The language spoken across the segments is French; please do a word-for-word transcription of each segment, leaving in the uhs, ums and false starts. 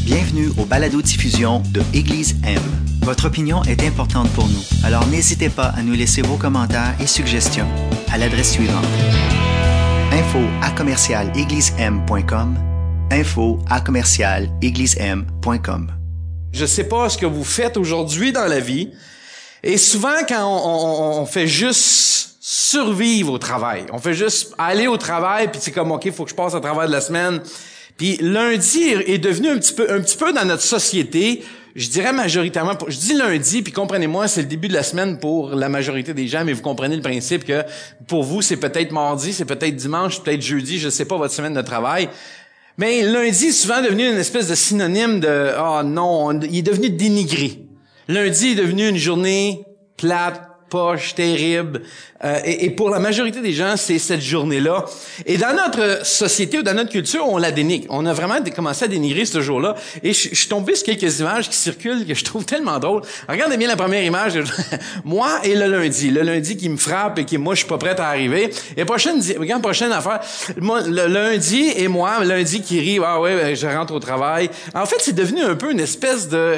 Bienvenue au balado-diffusion de Église M. Votre opinion est importante pour nous, alors n'hésitez pas à nous laisser vos commentaires et suggestions à l'adresse suivante. info à commercial église m point com info à commercial église m point com. Je sais pas ce que vous faites aujourd'hui dans la vie, et souvent quand on, on, on fait juste survivre au travail, on fait juste aller au travail, puis c'est comme, OK, il faut que je passe à travers de la semaine. Puis lundi est devenu un petit peu un petit peu dans notre société, je dirais majoritairement, je dis lundi, puis comprenez-moi, c'est le début de la semaine pour la majorité des gens, mais vous comprenez le principe que pour vous, c'est peut-être mardi, c'est peut-être dimanche, c'est peut-être jeudi, je sais pas votre semaine de travail. Mais lundi est souvent devenu une espèce de synonyme de « Ah oh non », il est devenu dénigré. Lundi est devenu une journée plate, poche, terrible. Euh, et, et pour la majorité des gens, c'est cette journée-là. Et dans notre société ou dans notre culture, on la dénigre. On a vraiment commencé à dénigrer ce jour-là. Et je, je suis tombé sur quelques images qui circulent que je trouve tellement drôles. Regardez bien la première image. Moi et le lundi. Le lundi qui me frappe et qui, moi, je suis pas prêt à arriver. Et prochaine, regarde, prochaine affaire. Moi, le lundi et moi, lundi qui rit, ah ouais, je rentre au travail. En fait, c'est devenu un peu une espèce de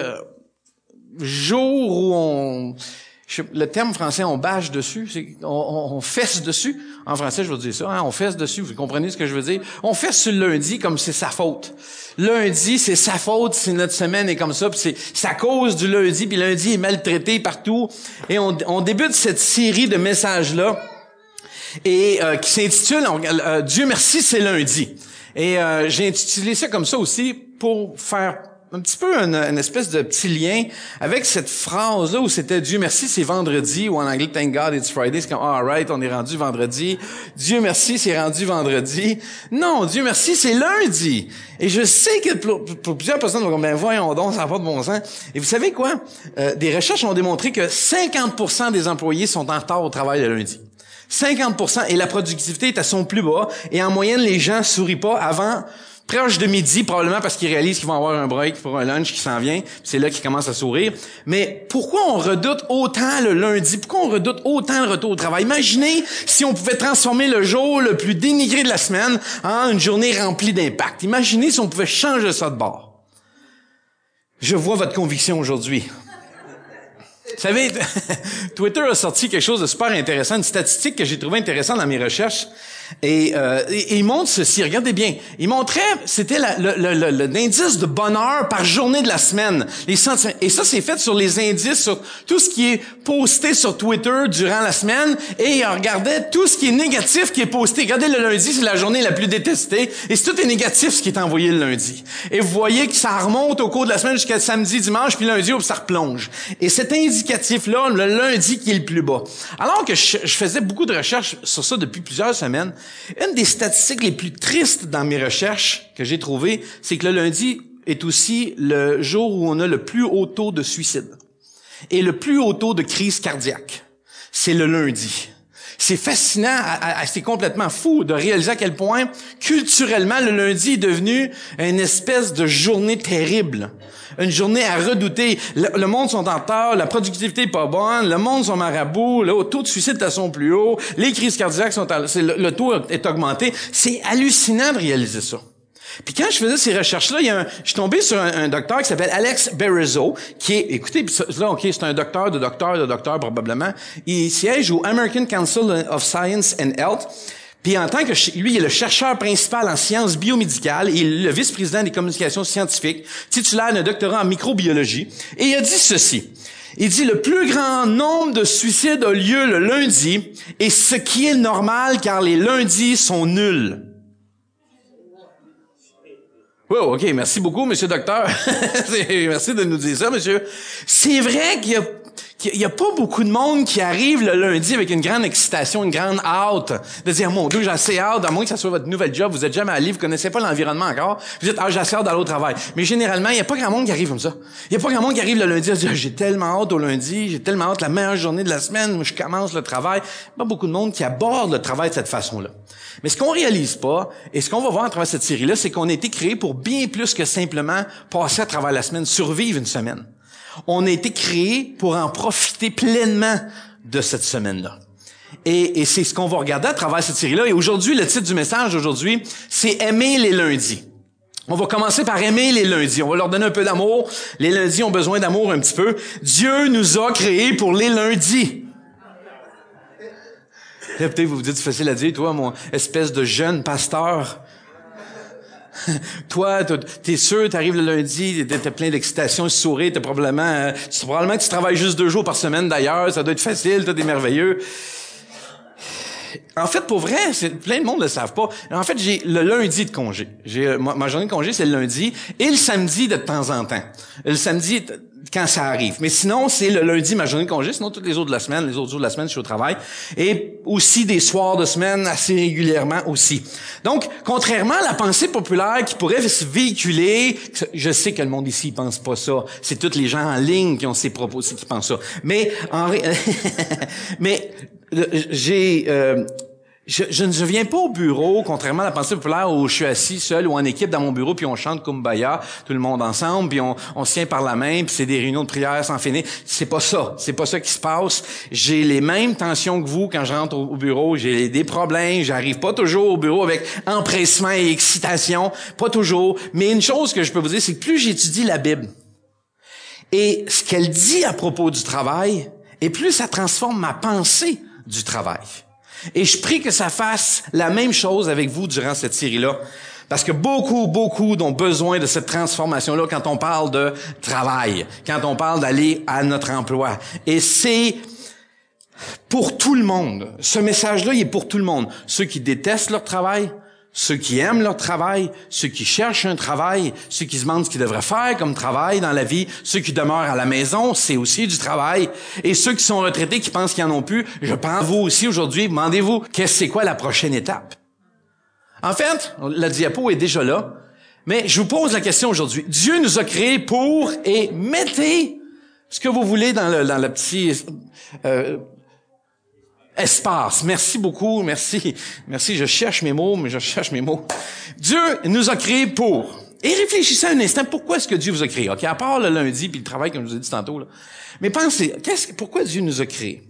jour où on... Le terme français, on bâche dessus, c'est, on, on, on fesse dessus. En français, je vais dire ça, hein, on fesse dessus, vous comprenez ce que je veux dire? On fesse sur le lundi comme c'est sa faute. Lundi, c'est sa faute, c'est notre semaine est comme ça, puis c'est, c'est à cause du lundi, puis lundi est maltraité partout. Et on, on débute cette série de messages-là, et euh, qui s'intitule euh, « Dieu merci, c'est lundi ». Et euh, j'ai intitulé ça comme ça aussi pour faire un petit peu une, une espèce de petit lien avec cette phrase-là où c'était « Dieu merci, c'est vendredi » ou en anglais « Thank God, it's Friday ». C'est comme « All right, on est rendu vendredi. Dieu merci, c'est rendu vendredi. » Non, Dieu merci, c'est lundi. Et je sais que pour, pour plusieurs personnes vont dire « Ben voyons donc, ça n'a pas de bon sens. » Et vous savez quoi? Euh, des recherches ont démontré que cinquante pour cent des employés sont en retard au travail le lundi. cinquante pour cent et la productivité est à son plus bas. Et en moyenne, les gens sourient pas avant proche de midi, probablement parce qu'ils réalisent qu'ils vont avoir un break pour un lunch qui s'en vient. C'est là qu'ils commencent à sourire. Mais pourquoi on redoute autant le lundi? Pourquoi on redoute autant le retour au travail? Imaginez si on pouvait transformer le jour le plus dénigré de la semaine en une journée remplie d'impact. Imaginez si on pouvait changer ça de bord. Je vois votre conviction aujourd'hui. Vous savez, Twitter a sorti quelque chose de super intéressant, une statistique que j'ai trouvée intéressante dans mes recherches. Et, euh, et, et il montre ceci, regardez bien. Il montrait, c'était la, le, le, le, l'indice de bonheur par journée de la semaine. Les sentiments. Et ça, c'est fait sur les indices, sur tout ce qui est posté sur Twitter durant la semaine. Et il regardait tout ce qui est négatif qui est posté. Regardez, le lundi, c'est la journée la plus détestée. Et c'est tout est négatif ce qui est envoyé le lundi. Et vous voyez que ça remonte au cours de la semaine jusqu'à samedi, dimanche, puis lundi, ça replonge. Et cet indicatif-là, le lundi qui est le plus bas. Alors que je, je faisais beaucoup de recherches sur ça depuis plusieurs semaines, une des statistiques les plus tristes dans mes recherches que j'ai trouvées, c'est que le lundi est aussi le jour où on a le plus haut taux de suicide et le plus haut taux de crise cardiaque. C'est le lundi. C'est fascinant, à, à, c'est complètement fou de réaliser à quel point, culturellement, le lundi est devenu une espèce de journée terrible. Une journée à redouter. Le, le monde sont en retard, la productivité est pas bonne, le monde sont marabouts, le taux de suicide est à son plus haut, les crises cardiaques sont à, c'est, le, le taux est augmenté. C'est hallucinant de réaliser ça. Puis quand je faisais ces recherches-là, il y a un, je suis tombé sur un, un docteur qui s'appelle Alex Berizzo, qui est, écoutez, là, ok, c'est un docteur de docteur de docteur probablement. Il siège au American Council of Science and Health. Puis en tant que lui, il est le chercheur principal en sciences biomédicales et il est le vice-président des communications scientifiques, titulaire d'un doctorat en microbiologie. Et il a dit ceci. Il dit, le plus grand nombre de suicides a lieu le lundi, et ce qui est normal car les lundis sont nuls. Wow, OK, merci beaucoup, monsieur docteur. Merci de nous dire ça, monsieur. C'est vrai qu'il y a Il y a pas beaucoup de monde qui arrive le lundi avec une grande excitation, une grande hâte, de dire, mon Dieu, j'ai assez hâte, à moins que ça soit votre nouvel job, vous êtes jamais allé, vous connaissez pas l'environnement encore, vous dites, ah, j'ai assez hâte d'aller au travail. Mais généralement, il y a pas grand monde qui arrive comme ça. Il y a pas grand monde qui arrive le lundi à dire, j'ai tellement hâte au lundi, j'ai tellement hâte, la meilleure journée de la semaine, où je commence le travail. Pas beaucoup de monde qui aborde le travail de cette façon-là. Mais ce qu'on réalise pas, et ce qu'on va voir à travers cette série-là, c'est qu'on a été créé pour bien plus que simplement passer à travers la semaine, survivre une semaine. On a été créé pour en profiter pleinement de cette semaine-là. Et, et c'est ce qu'on va regarder à travers cette série-là. Et aujourd'hui, le titre du message d'aujourd'hui, c'est « Aimer les lundis ». On va commencer par aimer les lundis. On va leur donner un peu d'amour. Les lundis ont besoin d'amour un petit peu. Dieu nous a créés pour les lundis. Là, peut-être vous vous dites, c'est facile à dire, toi, mon espèce de jeune pasteur. Toi, t'es sûr, t'arrives le lundi, t'es plein d'excitation, de sourire, t'es probablement, euh, c'est probablement que tu travailles juste deux jours par semaine d'ailleurs, ça doit être facile, toi, t'es merveilleux. En fait, pour vrai, c'est, plein de monde ne le savent pas. En fait, j'ai le lundi de congé. J'ai ma, ma journée de congé, c'est le lundi et le samedi de temps en temps. Le samedi, quand ça arrive. Mais sinon, c'est le lundi, ma journée de congé. Sinon, toutes les autres de la semaine, les autres jours de la semaine, je suis au travail. Et aussi des soirs de semaine, assez régulièrement aussi. Donc, contrairement à la pensée populaire qui pourrait se véhiculer, je sais que le monde ici pense pas ça. C'est tous les gens en ligne qui ont ces propos aussi qui pensent ça. Mais, en ré... mais, j'ai... Euh, Je, je ne viens pas au bureau, contrairement à la pensée populaire, où je suis assis seul ou en équipe dans mon bureau, puis on chante Kumbaya, tout le monde ensemble, puis on, on se tient par la main, puis c'est des réunions de prière sans finir. C'est pas ça. C'est pas ça qui se passe. J'ai les mêmes tensions que vous quand je rentre au, au bureau. J'ai des problèmes. J'arrive pas toujours au bureau avec empressement et excitation. Pas toujours. Mais une chose que je peux vous dire, c'est que plus j'étudie la Bible, et ce qu'elle dit à propos du travail, et plus ça transforme ma pensée du travail. Et je prie que ça fasse la même chose avec vous durant cette série-là. Parce que beaucoup, beaucoup ont besoin de cette transformation-là quand on parle de travail, quand on parle d'aller à notre emploi. Et c'est pour tout le monde. Ce message-là, il est pour tout le monde. Ceux qui détestent leur travail, ceux qui aiment leur travail, ceux qui cherchent un travail, ceux qui se demandent ce qu'ils devraient faire comme travail dans la vie, ceux qui demeurent à la maison, c'est aussi du travail. Et ceux qui sont retraités, qui pensent qu'ils en ont plus, je pense, vous aussi aujourd'hui, demandez-vous, qu'est-ce c'est quoi la prochaine étape? En fait, la diapo est déjà là, mais je vous pose la question aujourd'hui. Dieu nous a créés pour, et mettez ce que vous voulez dans le, dans le petit... Euh, espace. Merci beaucoup. Merci. Merci. Je cherche mes mots, mais je cherche mes mots. Dieu nous a créés pour. Et réfléchissez un instant. Pourquoi est-ce que Dieu vous a créés? OK, à part le lundi puis le travail, comme je vous ai dit tantôt, là. Mais pensez, qu'est-ce, pourquoi Dieu nous a créés?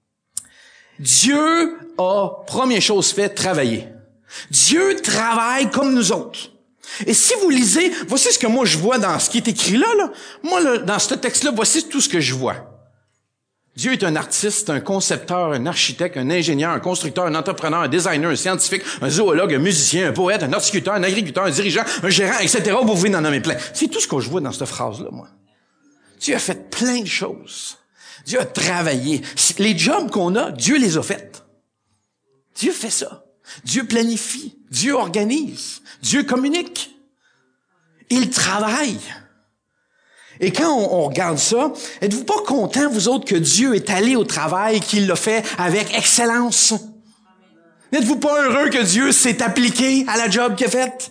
Dieu a, première chose faite, travailler. Dieu travaille comme nous autres. Et si vous lisez, voici ce que moi je vois dans ce qui est écrit là, là. Moi, là, dans ce texte-là, voici tout ce que je vois. Dieu est un artiste, un concepteur, un architecte, un ingénieur, un constructeur, un entrepreneur, un designer, un scientifique, un zoologue, un musicien, un poète, un horticulteur, un agriculteur, un dirigeant, un gérant, et cetera. Vous pouvez en nommer plein. C'est tout ce que je vois dans cette phrase-là, moi. Dieu a fait plein de choses. Dieu a travaillé. Les jobs qu'on a, Dieu les a faits. Dieu fait ça. Dieu planifie. Dieu organise. Dieu communique. Il travaille. Et quand on, on regarde ça, êtes-vous pas contents, vous autres, que Dieu est allé au travail, qu'il l'a fait avec excellence? N'êtes-vous pas heureux que Dieu s'est appliqué à la job qu'il a faite?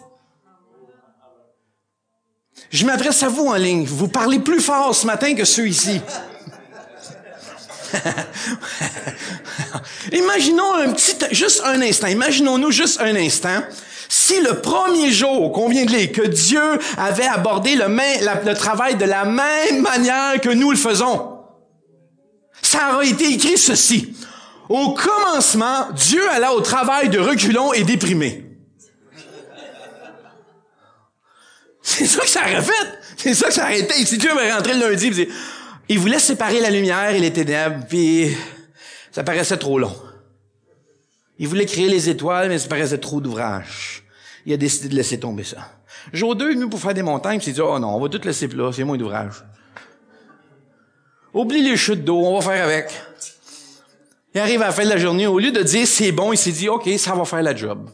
Je m'adresse à vous en ligne. Vous parlez plus fort ce matin que ceux ici. Imaginons un petit, juste un instant, imaginons-nous juste un instant, si le premier jour qu'on vient de lire, que Dieu avait abordé le, même, la, le travail de la même manière que nous le faisons, ça aurait été écrit ceci. Au commencement, Dieu alla au travail de reculons et déprimés. C'est ça que ça aurait fait. C'est ça que ça aurait été. Si Dieu avait rentré le lundi, il, il voulait séparer la lumière et les ténèbres, puis ça paraissait trop long. Il voulait créer les étoiles, mais ça paraissait trop d'ouvrage. Il a décidé de laisser tomber ça. Jour deux, nous, pour faire des montagnes, il s'est dit, oh non, on va tout laisser là, c'est moins d'ouvrage. Oublie les chutes d'eau, on va faire avec. Il arrive à la fin de la journée, au lieu de dire c'est bon, il s'est dit, OK, ça va faire la job.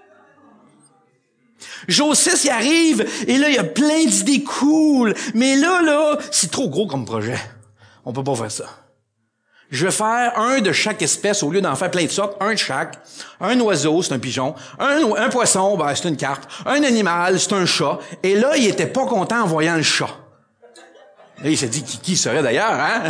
Jour six, il arrive, et là, il y a plein d'idées cool. Mais là, là, c'est trop gros comme projet. On peut pas faire ça. Je vais faire un de chaque espèce au lieu d'en faire plein de sortes, un de chaque. Un oiseau, c'est un pigeon. Un, un poisson, ben, c'est une carpe. Un animal, c'est un chat. Et là, il était pas content en voyant le chat. Et il s'est dit, qui, qui serait d'ailleurs, hein?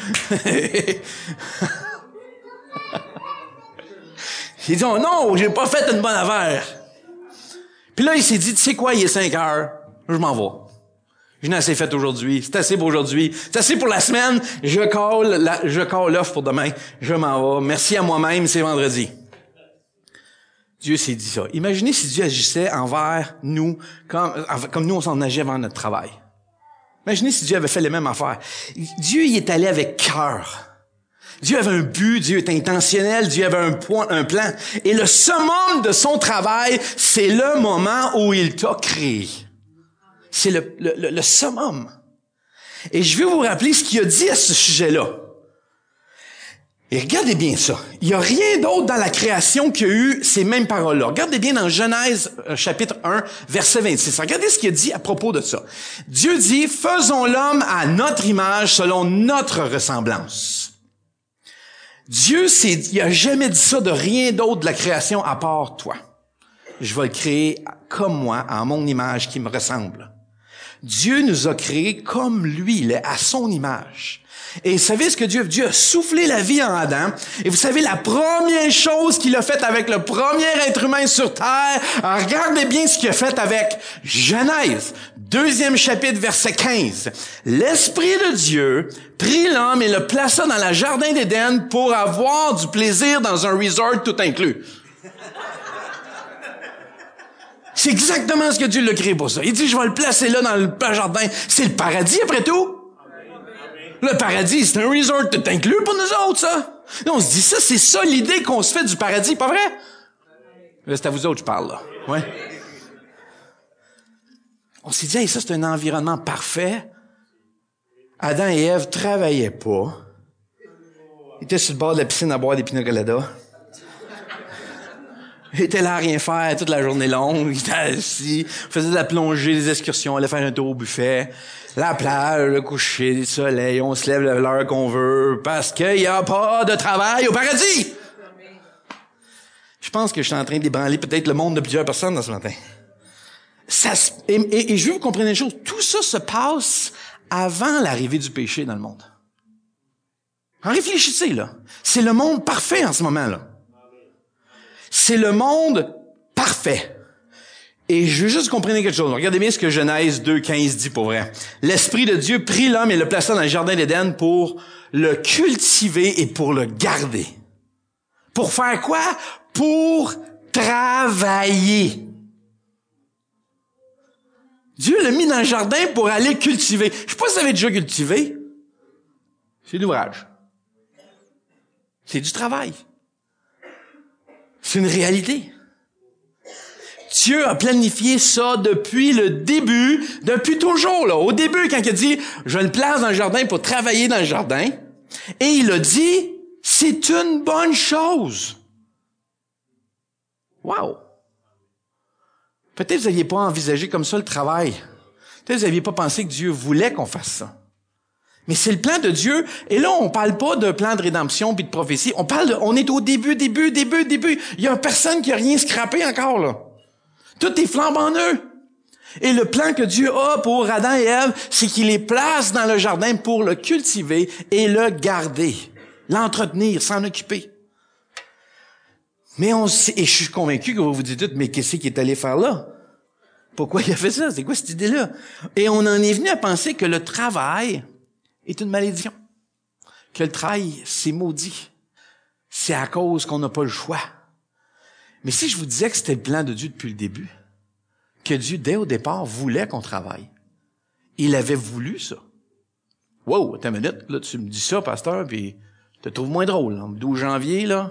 Il dit, oh non, j'ai pas fait une bonne affaire. Puis là, il s'est dit, tu sais quoi, il est cinq heures, je m'en vais. Je n'ai assez fait aujourd'hui, c'est assez pour aujourd'hui, c'est assez pour la semaine, je call, la, je call l'offre pour demain, je m'en vais. Merci à moi-même, c'est vendredi. Dieu s'est dit ça. Imaginez si Dieu agissait envers nous comme, comme nous on s'en agit avant notre travail. Imaginez si Dieu avait fait les mêmes affaires. Dieu y est allé avec cœur. Dieu avait un but, Dieu était intentionnel, Dieu avait un point, un plan. Et le summum de son travail, c'est le moment où il t'a créé. C'est le, le, le, le summum. Et je vais vous rappeler ce qu'il a dit à ce sujet-là. Et regardez bien ça. Il n'y a rien d'autre dans la création qui a eu ces mêmes paroles-là. Regardez bien dans Genèse chapitre un, verset vingt-six. Regardez ce qu'il a dit à propos de ça. Dieu dit, « Faisons l'homme à notre image selon notre ressemblance. » Dieu, c'est, il a jamais dit ça de rien d'autre de la création à part toi. Je vais le créer comme moi, à mon image qui me ressemble. Dieu nous a créés comme lui, il est à son image. Et vous savez ce que Dieu, Dieu a soufflé la vie en Adam. Et vous savez la première chose qu'il a faite avec le premier être humain sur terre. Alors regardez bien ce qu'il a fait avec Genèse, deuxième chapitre, verset quinze. L'Esprit de Dieu prit l'homme et le plaça dans le jardin d'Éden pour avoir du plaisir dans un resort tout inclus. C'est exactement ce que Dieu l'a créé pour ça. Il dit, je vais le placer là dans le jardin. C'est le paradis après tout. Le paradis, c'est un resort tout inclus pour nous autres, ça. Et on se dit ça, c'est ça l'idée qu'on se fait du paradis, pas vrai? Là, c'est à vous autres que je parle, là. Ouais. On s'est dit, hey, ça, c'est un environnement parfait. Adam et Ève travaillaient pas. Ils étaient sur le bord de la piscine à boire des pina coladas. Ils étaient là à rien faire toute la journée longue. Ils étaient assis, faisaient de la plongée, des excursions, allaient faire un tour au buffet. La plage, le coucher, le soleil, on se lève à l'heure qu'on veut parce qu'il n'y a pas de travail au paradis. Je pense que je suis en train d'ébranler peut-être le monde de plusieurs personnes dans ce matin. Ça, et, et, et je veux que vous compreniez une chose. Tout ça se passe avant l'arrivée du péché dans le monde. En réfléchissez, là. C'est le monde parfait en ce moment, là. C'est le monde parfait. Et je veux juste que vous compreniez quelque chose. Regardez bien ce que Genèse deux, quinze dit pour vrai. L'Esprit de Dieu prit l'homme et le plaça dans le jardin d'Éden pour le cultiver et pour le garder. Pour faire quoi? Pour travailler. Dieu l'a mis dans le jardin pour aller cultiver. Je sais pas si vous avez déjà cultivé. C'est l'ouvrage. C'est du travail. C'est une réalité. Dieu a planifié ça depuis le début, depuis toujours, là. Au début, quand il a dit, je le place dans le jardin pour travailler dans le jardin, et il a dit, c'est une bonne chose. Wow! Peut-être que vous n'aviez pas envisagé comme ça le travail. Peut-être que vous n'aviez pas pensé que Dieu voulait qu'on fasse ça. Mais c'est le plan de Dieu. Et là, on parle pas de plan de rédemption puis de prophétie. On parle de, on est au début, début, début, début. Il y a personne qui a rien scrappé encore, là. Tout est flambant neuf. Et le plan que Dieu a pour Adam et Ève, c'est qu'il les place dans le jardin pour le cultiver et le garder. L'entretenir, s'en occuper. Mais on sait, et je suis convaincu que vous vous dites, mais qu'est-ce qu'il est allé faire là? Pourquoi il a fait ça? C'est quoi cette idée-là? Et on en est venu à penser que le travail est une malédiction. Que le travail, c'est maudit. C'est à cause qu'on n'a pas le choix. Mais si je vous disais que c'était le plan de Dieu depuis le début, que Dieu, dès au départ, voulait qu'on travaille, il avait voulu ça. Wow, attends une minute, là, tu me dis ça, pasteur, puis tu te trouves moins drôle, là, le douze janvier, là.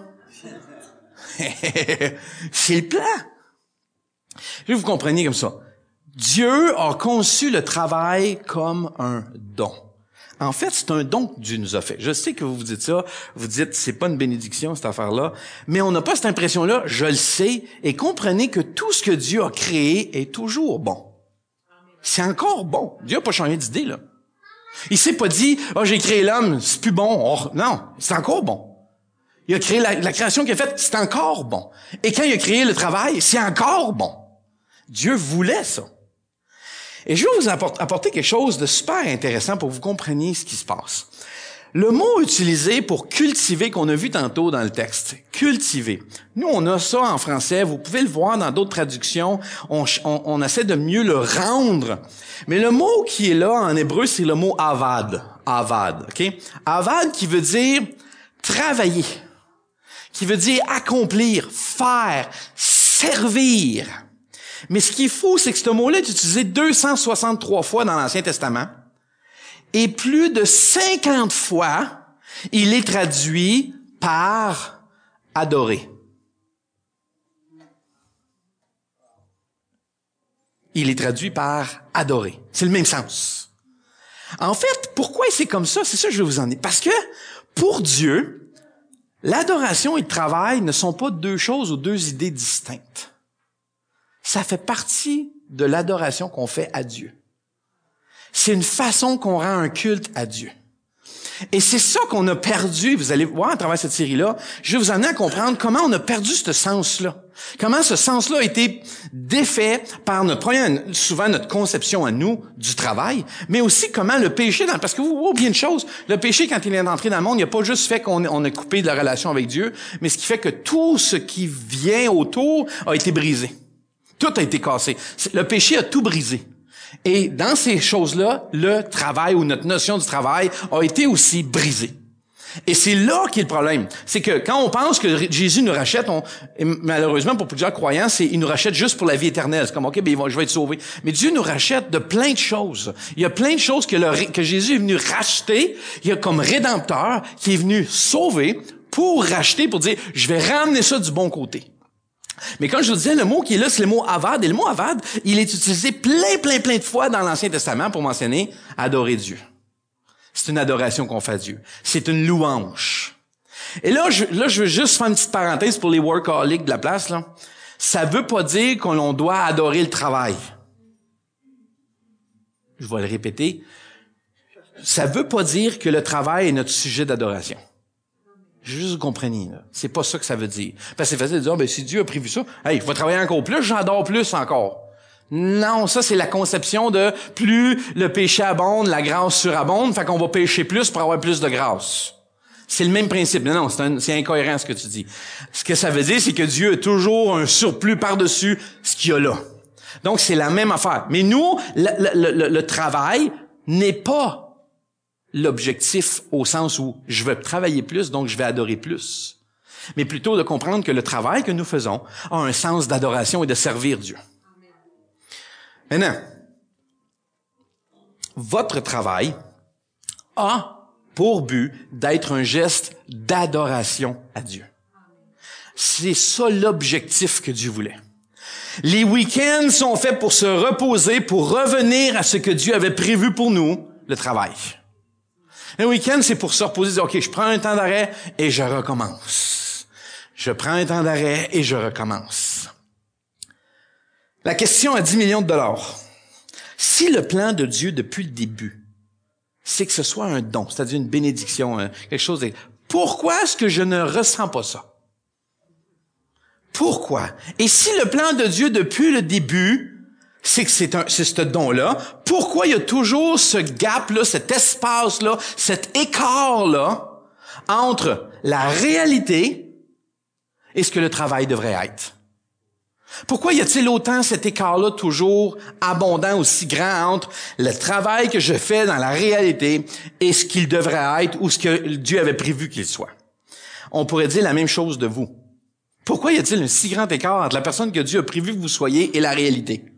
C'est le plan. Je veux que vous compreniez comme ça. Dieu a conçu le travail comme un don. En fait, c'est un don que Dieu nous a fait. Je sais que vous vous dites ça, vous dites c'est pas une bénédiction cette affaire-là, mais on n'a pas cette impression-là, je le sais, et comprenez que tout ce que Dieu a créé est toujours bon. C'est encore bon. Dieu n'a pas changé d'idée, là. Il s'est pas dit, « Ah, oh, j'ai créé l'homme, c'est plus bon. Oh, » non, c'est encore bon. Il a créé la, la création qu'il a faite, c'est encore bon. Et quand il a créé le travail, c'est encore bon. Dieu voulait ça. Et je vais vous apporter quelque chose de super intéressant pour que vous compreniez ce qui se passe. Le mot utilisé pour cultiver qu'on a vu tantôt dans le texte, cultiver. Nous, on a ça en français. Vous pouvez le voir dans d'autres traductions. On, on, on essaie de mieux le rendre. Mais le mot qui est là en hébreu, c'est le mot avad. Avad, ok? Avad qui veut dire travailler, qui veut dire accomplir, faire, servir. Mais ce qui est fou, c'est que ce mot-là est utilisé deux cent soixante-trois fois dans l'Ancien Testament et plus de cinquante fois, il est traduit par adorer. Il est traduit par adorer. C'est le même sens. En fait, pourquoi c'est comme ça? C'est ça que je vais vous en dire. Parce que pour Dieu, l'adoration et le travail ne sont pas deux choses ou deux idées distinctes. Ça fait partie de l'adoration qu'on fait à Dieu. C'est une façon qu'on rend un culte à Dieu. Et c'est ça qu'on a perdu. Vous allez voir à travers cette série-là, je vais vous amener à comprendre comment on a perdu ce sens-là. Comment ce sens-là a été défait par notre première, souvent notre conception à nous du travail, mais aussi comment le péché, dans, parce que vous voyez bien une chose, le péché, quand il est entré dans le monde, il n'a pas juste fait qu'on on a coupé de la relation avec Dieu, mais ce qui fait que tout ce qui vient autour a été brisé. Tout a été cassé. Le péché a tout brisé. Et dans ces choses-là, le travail ou notre notion du travail a été aussi brisée. Et c'est là qu'est le problème. C'est que quand on pense que Jésus nous rachète, on, malheureusement pour plusieurs croyants, c'est il nous rachète juste pour la vie éternelle. C'est comme, OK, ben, je vais être sauvé. Mais Dieu nous rachète de plein de choses. Il y a plein de choses que, le, que Jésus est venu racheter. Il y a comme rédempteur qui est venu sauver pour racheter, pour dire, je vais ramener ça du bon côté. Mais quand je vous disais, le mot qui est là, c'est le mot avad. Et le mot avad, il est utilisé plein, plein, plein de fois dans l'Ancien Testament pour mentionner adorer Dieu. C'est une adoration qu'on fait à Dieu. C'est une louange. Et là, je, là, je veux juste faire une petite parenthèse pour les workaholics de la place, là. Ça veut pas dire qu'on doit adorer le travail. Je vais le répéter. Ça veut pas dire que le travail est notre sujet d'adoration. Juste vous compreniez, là. C'est pas ça que ça veut dire. Parce que c'est facile de dire, oh, ben, si Dieu a prévu ça, hey, il faut travailler encore plus, j'adore plus encore. Non, ça, c'est la conception de plus le péché abonde, la grâce surabonde, fait qu'on va pécher plus pour avoir plus de grâce. C'est le même principe. Non, non, c'est, un, c'est incohérent ce que tu dis. Ce que ça veut dire, c'est que Dieu a toujours un surplus par-dessus ce qu'il y a là. Donc, c'est la même affaire. Mais nous, le, le, le, le travail n'est pas l'objectif au sens où je veux travailler plus, donc je vais adorer plus. Mais plutôt de comprendre que le travail que nous faisons a un sens d'adoration et de servir Dieu. Maintenant, votre travail a pour but d'être un geste d'adoration à Dieu. C'est ça l'objectif que Dieu voulait. Les week-ends sont faits pour se reposer, pour revenir à ce que Dieu avait prévu pour nous, le travail. Le week-end, c'est pour se reposer, dire, OK, je prends un temps d'arrêt et je recommence. Je prends un temps d'arrêt et je recommence. La question à dix millions de dollars. Si le plan de Dieu depuis le début, c'est que ce soit un don, c'est-à-dire une bénédiction, quelque chose de... Pourquoi est-ce que je ne ressens pas ça? Pourquoi? Et si le plan de Dieu depuis le début, c'est que c'est un, c'est ce don-là, pourquoi il y a toujours ce gap-là, cet espace-là, cet écart-là entre la réalité et ce que le travail devrait être? Pourquoi y a-t-il autant cet écart-là toujours abondant, aussi grand entre le travail que je fais dans la réalité et ce qu'il devrait être ou ce que Dieu avait prévu qu'il soit? On pourrait dire la même chose de vous. Pourquoi y a-t-il un si grand écart entre la personne que Dieu a prévu que vous soyez et la réalité?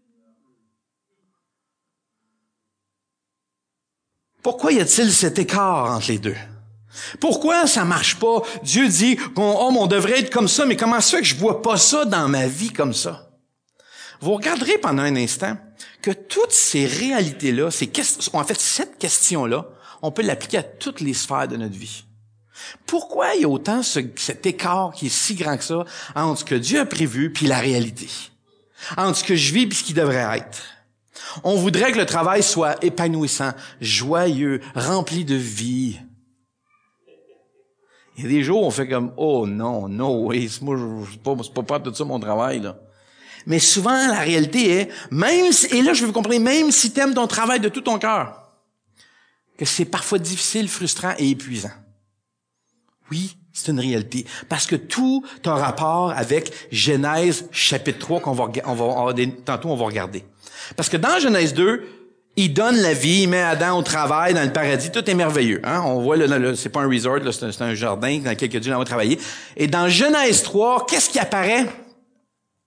Pourquoi y a-t-il cet écart entre les deux? Pourquoi ça marche pas? Dieu dit qu'on oh, on devrait être comme ça, mais comment ça fait que je vois pas ça dans ma vie comme ça? Vous regarderez pendant un instant que toutes ces réalités-là, ces questions, en fait, cette question-là, on peut l'appliquer à toutes les sphères de notre vie. Pourquoi il y a autant ce, cet écart qui est si grand que ça entre ce que Dieu a prévu puis la réalité? Entre ce que je vis puis ce qui devrait être? On voudrait que le travail soit épanouissant, joyeux, rempli de vie. Il y a des jours où on fait comme, oh non, no way, moi, je, c'est pas, c'est pas part de ça mon travail, là. Mais souvent, la réalité est, même si, et là, je veux vous comprendre, même si tu aimes ton travail de tout ton cœur, que c'est parfois difficile, frustrant et épuisant. Oui, c'est une réalité. Parce que tout a rapport avec Genèse chapitre trois qu'on va, on va, on va tantôt on va regarder. Parce que dans Genèse deux, il donne la vie, il met Adam au travail dans le paradis, tout est merveilleux. Hein? On voit, le, le, c'est pas un resort, là, c'est, un, c'est un jardin dans lequel Dieu va travailler. Et dans Genèse trois, qu'est-ce qui apparaît?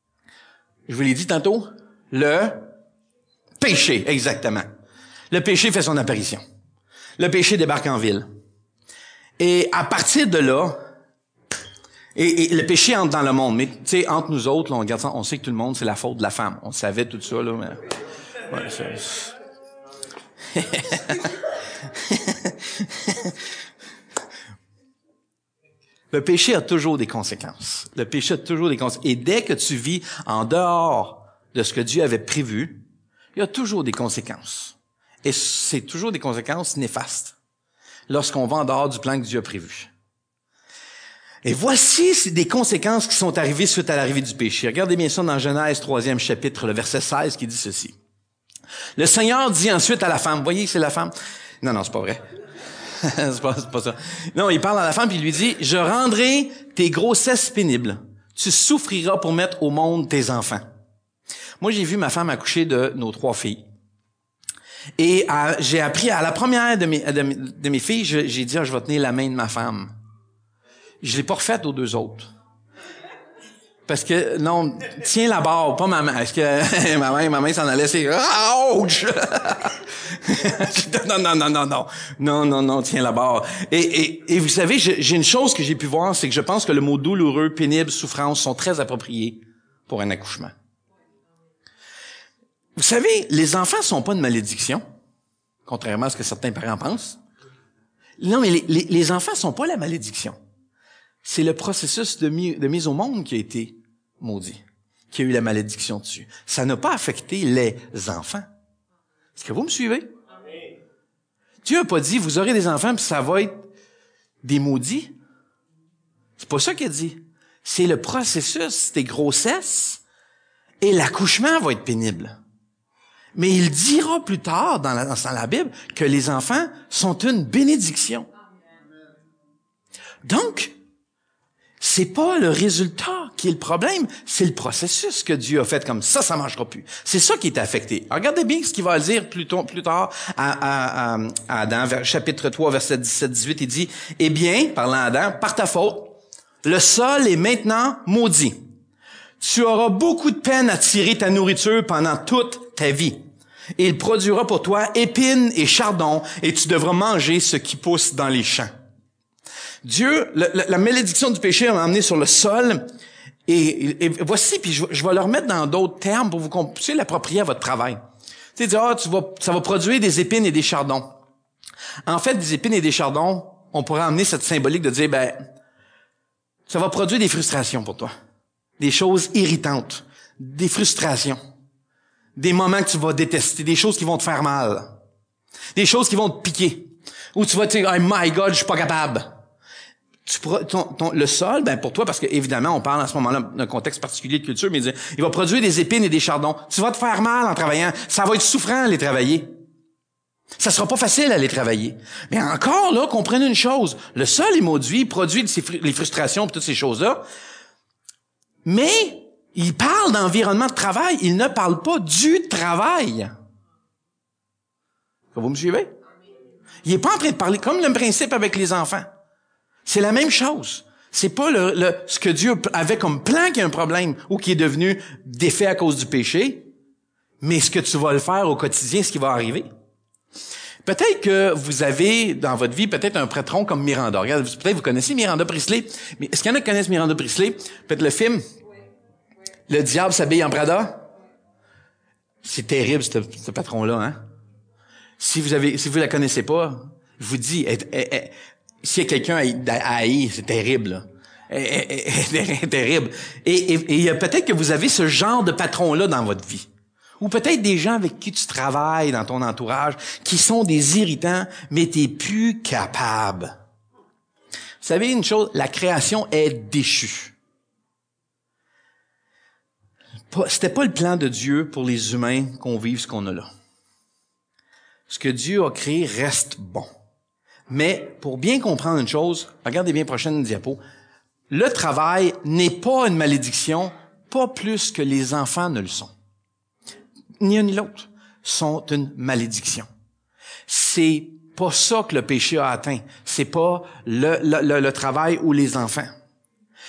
Je vous l'ai dit tantôt, le péché, exactement. Le péché fait son apparition. Le péché débarque en ville. Et à partir de là, et, et le péché entre dans le monde. Mais tu sais, entre nous autres, là, on regarde ça, on sait que tout le monde, c'est la faute de la femme. On savait tout ça, là, mais... Ouais, ça... Le péché a toujours des conséquences. Le péché a toujours des conséquences. Et dès que tu vis en dehors de ce que Dieu avait prévu, il y a toujours des conséquences. Et c'est toujours des conséquences néfastes lorsqu'on va en dehors du plan que Dieu a prévu. Et voici des conséquences qui sont arrivées suite à l'arrivée du péché. Regardez bien ça dans Genèse troisième chapitre, le verset seize, qui dit ceci. Le Seigneur dit ensuite à la femme, voyez, c'est la femme. Non, non, c'est pas vrai. c'est, pas, c'est pas ça. Non, il parle à la femme puis il lui dit, je rendrai tes grossesses pénibles. Tu souffriras pour mettre au monde tes enfants. Moi, j'ai vu ma femme accoucher de nos trois filles. Et à, j'ai appris à la première de mes, de mes, de mes filles, je, j'ai dit, ah, je vais tenir la main de ma femme. Je l'ai pas refaite aux deux autres. Parce que, non, tiens la barre, pas ma main. Est-ce que ma main, ma main s'en allait, c'est, ouch! non, non, non, non, non. Non, non, non, tiens la barre. Et, et, et vous savez, j'ai, j'ai une chose que j'ai pu voir, c'est que je pense que le mot douloureux, pénible, souffrance sont très appropriés pour un accouchement. Vous savez, les enfants sont pas une malédiction, contrairement à ce que certains parents pensent. Non, mais les, les, les enfants sont pas la malédiction. C'est le processus de, mi- de mise au monde qui a été maudit, qui a eu la malédiction dessus. Ça n'a pas affecté les enfants. Est-ce que vous me suivez? Amen. Dieu n'a pas dit, vous aurez des enfants puis ça va être des maudits. C'est pas ça qu'il a dit. C'est le processus des grossesses et l'accouchement va être pénible. Mais il dira plus tard dans la, dans la Bible que les enfants sont une bénédiction. Donc, c'est pas le résultat qui est le problème, c'est le processus que Dieu a fait comme ça, ça marchera plus. C'est ça qui est affecté. Alors, regardez bien ce qu'il va dire plus, tôt, plus tard à, à, à, à Adam, chapitre trois, verset dix-sept dix-huit, il dit, « Eh bien, parlant à Adam, par ta faute, le sol est maintenant maudit. Tu auras beaucoup de peine à tirer ta nourriture pendant toute ta vie. Et il produira pour toi épines et chardons, et tu devras manger ce qui pousse dans les champs. » Dieu, la, la, la malédiction du péché m'a emmené sur le sol, et, et, et voici, puis je, je vais le remettre dans d'autres termes pour vous que vous puissiez l'approprier à votre travail. Tu sais, dire, ah, tu vas, ça va produire des épines et des chardons. En fait, des épines et des chardons, on pourrait emmener cette symbolique de dire, ben, ça va produire des frustrations pour toi. Des choses irritantes, des frustrations, des moments que tu vas détester, des choses qui vont te faire mal, des choses qui vont te piquer, où tu vas te dire, oh my God, je suis pas capable. Tu pourras, ton, ton, le sol, ben pour toi, parce que évidemment, on parle à ce moment-là d'un contexte particulier de culture, mais il, dit, il va produire des épines et des chardons. Tu vas te faire mal en travaillant. Ça va être souffrant à les travailler. Ça sera pas facile à les travailler. Mais encore là, comprenez une chose. Le sol est maudit, il produit les frustrations et toutes ces choses-là. Mais il parle d'environnement de travail. Il ne parle pas du travail. Vous me suivez? Il est pas en train de parler comme le principe avec les enfants. C'est la même chose. C'est pas le, le, ce que Dieu avait comme plan qui est un problème ou qui est devenu défait à cause du péché, mais ce que tu vas le faire au quotidien, ce qui va arriver. Peut-être que vous avez dans votre vie peut-être un patron comme Miranda. Regarde, peut-être vous connaissez Miranda Priestly. Mais est-ce qu'il y en a qui connaissent Miranda Priestly? Peut-être le film Le diable s'habille en Prada. C'est terrible ce, ce patron-là, hein? Si vous avez, si vous la connaissez pas, je vous dis, elle, elle, elle, s'il y a quelqu'un à haïr, c'est terrible. C'est terrible. Et, et, et peut-être que vous avez ce genre de patron-là dans votre vie. Ou peut-être des gens avec qui tu travailles dans ton entourage, qui sont des irritants, mais t'es plus capable. Vous savez une chose, la création est déchue. C'était pas le plan de Dieu pour les humains qu'on vive ce qu'on a là. Ce que Dieu a créé reste bon. Mais pour bien comprendre une chose, regardez bien prochaine diapo, le travail n'est pas une malédiction, pas plus que les enfants ne le sont. Ni un ni l'autre sont une malédiction. C'est pas ça que le péché a atteint. C'est pas le, le, le, le travail ou les enfants.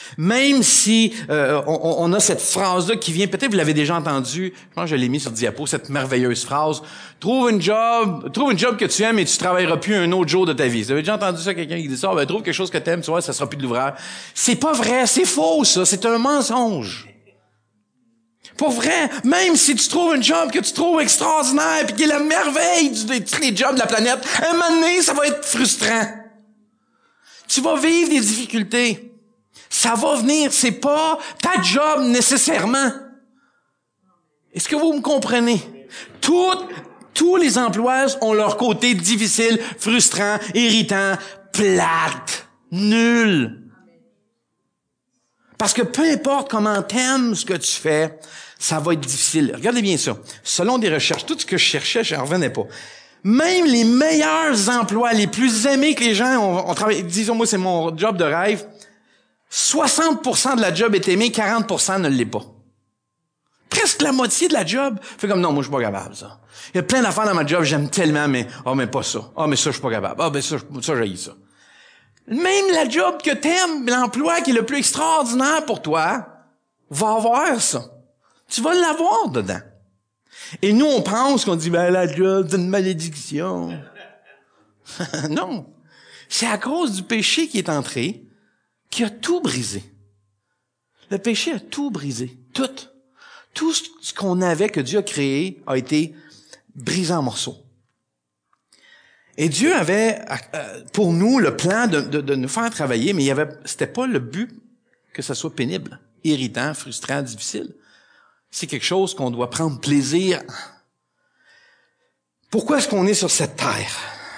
Même si euh, on, on a cette phrase-là qui vient, peut-être vous l'avez déjà entendue, je pense que je l'ai mis sur diapo, cette merveilleuse phrase, trouve une job, trouve une job que tu aimes et tu travailleras plus un autre jour de ta vie. Vous avez déjà entendu ça, quelqu'un qui dit ça? Ben, trouve quelque chose que tu aimes, tu vois, ça sera plus de l'ouvrage. C'est pas vrai, c'est faux, ça, c'est un mensonge. Pour vrai, même si tu trouves une job que tu trouves extraordinaire puis qui est la merveille de tous les jobs de la planète, à un moment donné, ça va être frustrant. Tu vas vivre des difficultés. Ça va venir, c'est pas ta job nécessairement. Est-ce que vous me comprenez? Tout, tous les emplois ont leur côté difficile, frustrant, irritant, plate, nul. Parce que peu importe comment t'aimes ce que tu fais, ça va être difficile. Regardez bien ça. Selon des recherches, tout ce que je cherchais, je n'en revenais pas. Même les meilleurs emplois, les plus aimés que les gens ont, ont travaillé, disons moi c'est mon job de rêve, soixante pour cent de la job est aimée, quarante pour cent ne l'est pas. Presque la moitié de la job fait comme non, moi je suis pas capable ça. Il y a plein d'affaires dans ma job, j'aime tellement, mais ah oh, mais pas ça. Ah oh, mais ça je suis pas capable. Ah oh, ben ça, ça j'haïs ça. Même la job que t'aimes, l'emploi qui est le plus extraordinaire pour toi, va avoir ça. Tu vas l'avoir dedans. Et nous, on pense qu'on dit, ben, la job, c'est une malédiction. Non. C'est à cause du péché qui est entré, qui a tout brisé. Le péché a tout brisé. Tout. Tout ce qu'on avait, que Dieu a créé, a été brisé en morceaux. Et Dieu avait, pour nous, le plan de, de, de nous faire travailler, mais il y avait, c'était pas le but que ça soit pénible, irritant, frustrant, difficile. C'est quelque chose qu'on doit prendre plaisir. Pourquoi est-ce qu'on est sur cette terre?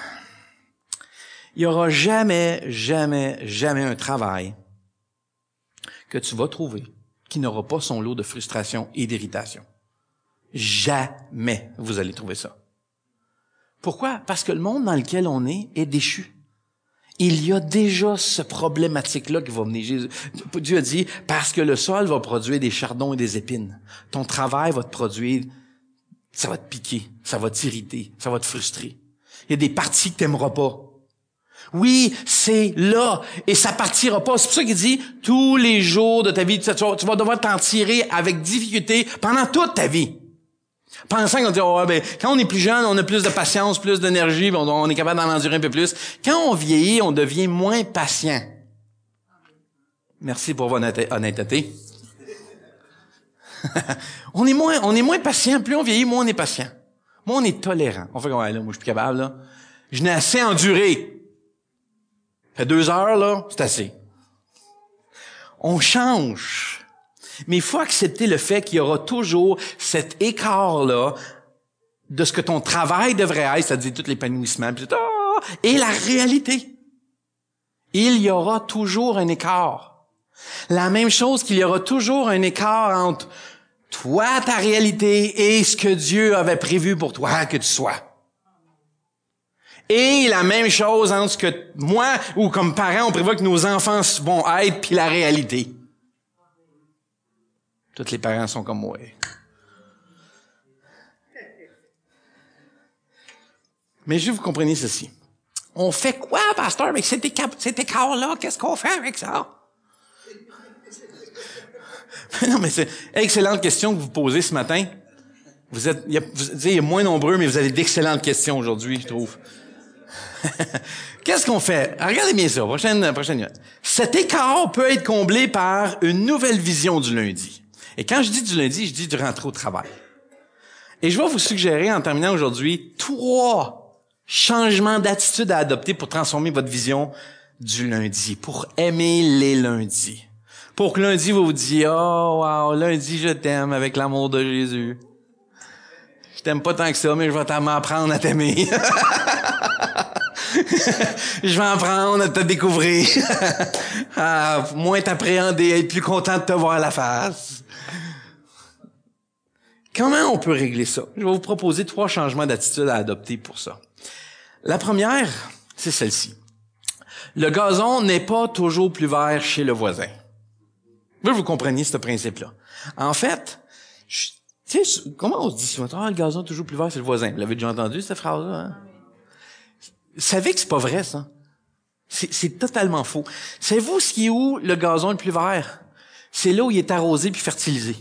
Il y aura jamais, jamais, jamais un travail que tu vas trouver qui n'aura pas son lot de frustration et d'irritation. Jamais vous allez trouver ça. Pourquoi? Parce que le monde dans lequel on est est déchu. Il y a déjà ce problématique-là qui va venir. Jésus, Dieu a dit, parce que le sol va produire des chardons et des épines. Ton travail va te produire, ça va te piquer, ça va t'irriter, ça va te frustrer. Il y a des parties que t'aimeras pas. Oui, c'est là, et ça partira pas. C'est pour ça qu'il dit, tous les jours de ta vie, tu vas, tu vas devoir t'en tirer avec difficulté pendant toute ta vie. Pensant qu'on dit, oh, ben, quand on est plus jeune, on a plus de patience, plus d'énergie, on, on est capable d'en endurer un peu plus. Quand on vieillit, on devient moins patient. Merci pour votre honnêteté. on est moins, on est moins patient. Plus on vieillit, moins on est patient. Moins on est tolérant. On fait comme, ouais, là, moi, je suis plus capable, là. Je n'ai assez enduré. Ça fait deux heures, là, c'est assez. On change. Mais il faut accepter le fait qu'il y aura toujours cet écart-là de ce que ton travail devrait être, c'est-à-dire tout l'épanouissement, puis tout, oh, et la réalité. Il y aura toujours un écart. La même chose qu'il y aura toujours un écart entre toi, ta réalité, et ce que Dieu avait prévu pour toi que tu sois. Et la même chose entre ce que moi, ou comme parents, on prévoit que nos enfants vont être, puis la réalité. Tous les parents sont comme moi. Mais je veux que vous compreniez ceci. On fait quoi, pasteur, avec cet écart-là? Qu'est-ce qu'on fait avec ça? Non, mais c'est une excellente question que vous posez ce matin. Vous êtes, il y a, vous, il y a moins nombreux, mais vous avez d'excellentes questions aujourd'hui, je trouve. Qu'est-ce qu'on fait? Regardez bien ça, prochaine, prochaine minute. Cet écart peut être comblé par une nouvelle vision du lundi. Et quand je dis du lundi, je dis du rentrer au travail. Et je vais vous suggérer, en terminant aujourd'hui, trois changements d'attitude à adopter pour transformer votre vision du lundi, pour aimer les lundis. Pour que lundi, vous vous disiez, oh, wow, lundi, je t'aime avec l'amour de Jésus. Je t'aime pas tant que ça, mais je vais t'apprendre à t'aimer. Je vais apprendre à te découvrir. Ah, moins t'appréhender, être plus content de te voir à la face. Comment on peut régler ça? Je vais vous proposer trois changements d'attitude à adopter pour ça. La première, c'est celle-ci. Le gazon n'est pas toujours plus vert chez le voisin. Je veux que vous compreniez ce principe-là. En fait, je, tu sais, comment on se dit souvent, ah, le gazon est toujours plus vert chez le voisin? Vous l'avez déjà entendu, cette phrase-là, hein? Vous savez que c'est pas vrai, ça? C'est, c'est totalement faux. Savez-vous ce qui est où le gazon le plus vert? C'est là où il est arrosé puis fertilisé.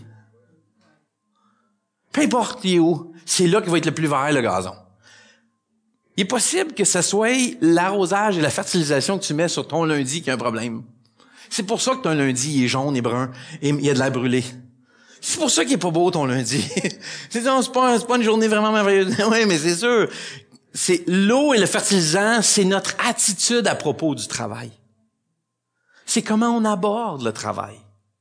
Peu importe il est où, c'est là qu'il va être le plus vert, le gazon. Il est possible que ce soit l'arrosage et la fertilisation que tu mets sur ton lundi qui a un problème. C'est pour ça que ton lundi il est jaune et brun et il y a de l'air brûlé. C'est pour ça qu'il est pas beau ton lundi. c'est, non, c'est, pas, c'est pas une journée vraiment merveilleuse. Oui, mais c'est sûr. C'est l'eau et le fertilisant, c'est notre attitude à propos du travail. C'est comment on aborde le travail.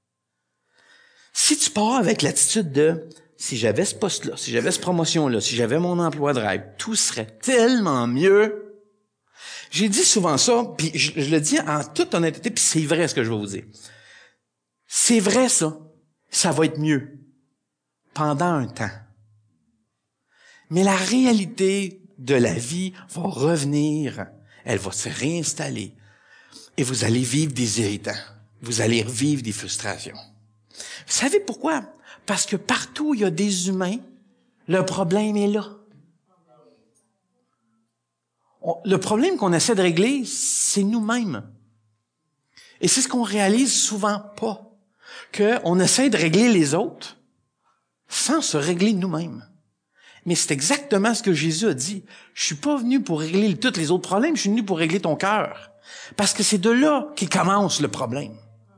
Si tu pars avec l'attitude de si j'avais ce poste-là, si j'avais cette promotion-là, si j'avais mon emploi de rêve, tout serait tellement mieux. J'ai dit souvent ça, puis je, je le dis en toute honnêteté, puis c'est vrai ce que je vais vous dire. C'est vrai ça. Ça va être mieux pendant un temps. Mais la réalité de la vie va revenir. Elle va se réinstaller. Et vous allez vivre des irritants. Vous allez revivre des frustrations. Vous savez pourquoi? Parce que partout où il y a des humains, le problème est là. On, le problème qu'on essaie de régler, c'est nous-mêmes. Et c'est ce qu'on réalise souvent pas. Qu'on essaie de régler les autres sans se régler nous-mêmes. Mais c'est exactement ce que Jésus a dit. Je suis pas venu pour régler tous les autres problèmes, je suis venu pour régler ton cœur. Parce que c'est de là qu'il commence le problème.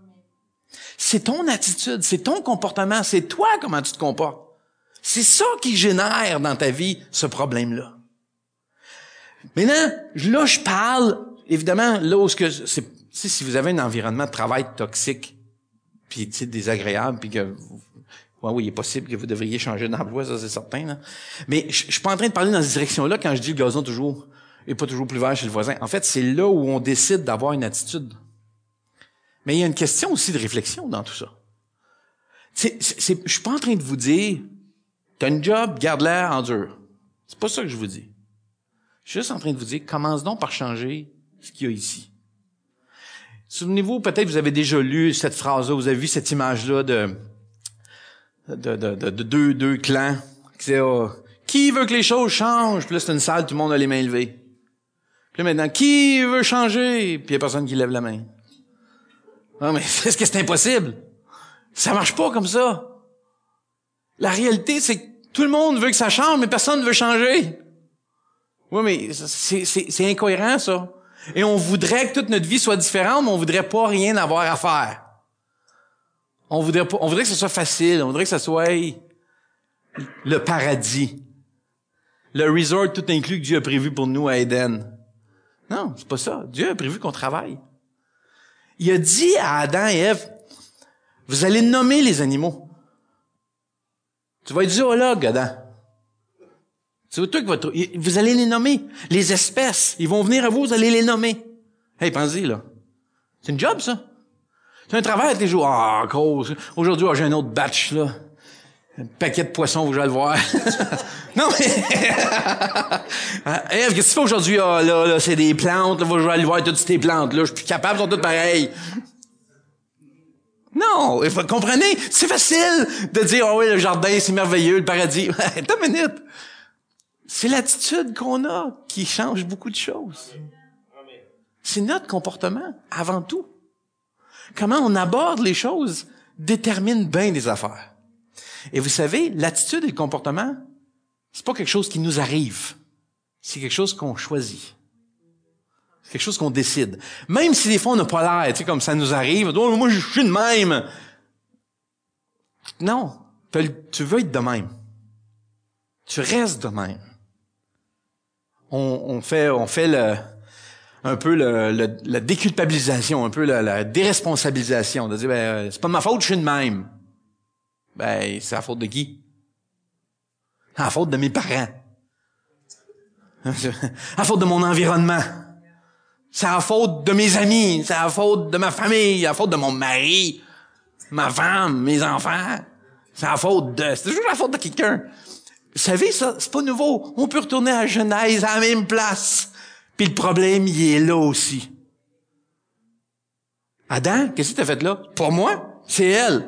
C'est ton attitude, c'est ton comportement, c'est toi comment tu te comportes. C'est ça qui génère dans ta vie ce problème-là. Maintenant, là, je parle, évidemment, là où ce que c'est, si vous avez un environnement de travail toxique, puis désagréable, puis que ouais, oui, il est possible que vous devriez changer d'emploi, ça c'est certain. Là. Mais je, je suis pas en train de parler dans cette direction-là quand je dis le gazon toujours est pas toujours plus vert chez le voisin. En fait, c'est là où on décide d'avoir une attitude. Mais il y a une question aussi de réflexion dans tout ça. C'est, c'est, c'est, je suis pas en train de vous dire t'as une job, garde-la en dur. C'est pas ça que je vous dis. Je suis juste en train de vous dire commence donc par changer ce qu'il y a ici. Souvenez-vous, peut-être vous avez déjà lu cette phrase-là, vous avez vu cette image-là de de, de, de, de deux, deux clans qui disaient oh, qui veut que les choses changent? Puis là, c'est une salle, tout le monde a les mains levées. Puis là, maintenant, qui veut changer? Puis il y a personne qui lève la main. Non, mais est-ce que c'est impossible? Ça marche pas comme ça. La réalité, c'est que tout le monde veut que ça change, mais personne ne veut changer. Oui, mais c'est, c'est, c'est incohérent, ça. Et on voudrait que toute notre vie soit différente, mais on voudrait pas rien avoir à faire. On voudrait pas, on voudrait que ce soit facile, on voudrait que ce soit le paradis. Le resort tout inclus que Dieu a prévu pour nous à Éden. Non, c'est pas ça. Dieu a prévu qu'on travaille. Il a dit à Adam et Ève, vous allez nommer les animaux. Tu vas être zoologue, Adam. C'est toi qui vas... Vous allez les nommer. Les espèces, ils vont venir à vous, vous allez les nommer. Hey, pensez-y, là. C'est une job, ça. C'est un travail tous les jours. Ah, oh, gros. Aujourd'hui, oh, j'ai un autre batch, là. Un paquet de poissons, vous allez le voir. Non, mais... Ève, qu'est-ce que tu fais aujourd'hui? Ah, là, là, c'est des plantes. Là, je vais aller voir toutes ces plantes. Là, je suis plus capable, elles sont toutes pareilles. Non, vous comprenez? C'est facile de dire, oh oui, le jardin, c'est merveilleux, le paradis. Attends une minute. C'est l'attitude qu'on a qui change beaucoup de choses. C'est notre comportement, avant tout. Comment on aborde les choses détermine bien des affaires. Et vous savez, l'attitude et le comportement, c'est pas quelque chose qui nous arrive. C'est quelque chose qu'on choisit. C'est quelque chose qu'on décide. Même si des fois on n'a pas l'air, tu sais, comme ça nous arrive, oh, moi je suis de même. Non, tu veux être de même. Tu restes de même. On, on fait, on fait le, un peu le, le, la déculpabilisation, un peu la, la déresponsabilisation, de dire ben c'est pas de ma faute, je suis de même. Ben c'est la faute de qui? C'est la faute de mes parents. C'est la faute de mon environnement. C'est la faute de mes amis, c'est la faute de ma famille, c'est la faute de mon mari, ma femme, mes enfants. C'est la faute de... C'est toujours la faute de quelqu'un. Vous savez, ça, c'est pas nouveau. On peut retourner à Genèse, à la même place. Puis le problème, il est là aussi. Adam, qu'est-ce que t'as fait là? Pas moi, c'est elle.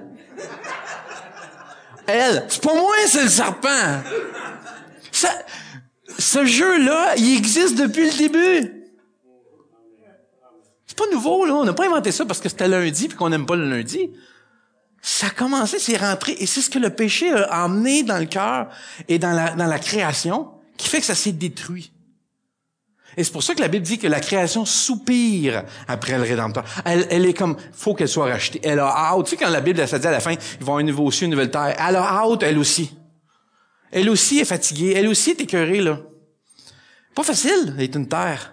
Elle, c'est pas moi, c'est le serpent. Ça, ce jeu-là, il existe depuis le début. C'est pas nouveau, là. On n'a pas inventé ça parce que c'était lundi puis qu'on n'aime pas le lundi. Ça a commencé, c'est rentré, et c'est ce que le péché a emmené dans le cœur et dans la, dans la création, qui fait que ça s'est détruit. Et c'est pour ça que la Bible dit que la création soupire après le Rédempteur. Elle, elle est comme, faut qu'elle soit rachetée. Elle a hâte. Tu sais, quand la Bible, elle se dit à la fin, ils vont avoir un nouveau ciel, une nouvelle terre. Elle a hâte, elle aussi. Elle aussi est fatiguée. Elle aussi est écœurée, là. Pas facile d'être une terre.